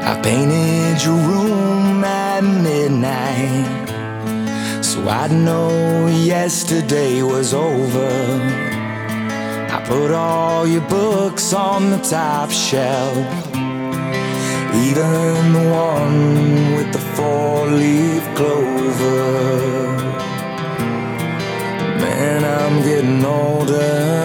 I painted your room at midnight, so I'd know yesterday was over. I put all your books on the top shelf, even the one with the four-leaf clover. Man, I'm getting older,